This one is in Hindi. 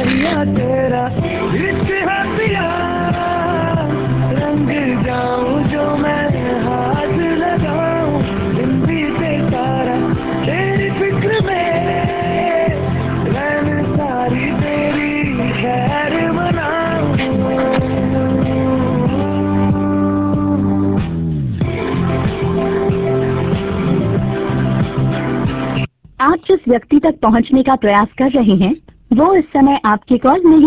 या तेरा इश्क हसिया, रंग जाऊं जो मैं हाथ लगाऊं, दिन बीते सारा तेरी फिक्र में, रैन सारी तेरी खैर मनाऊं। आप जिस व्यक्ति तक पहुंचने का प्रयास कर रहे हैं वो इस समय आपकी कॉल नहीं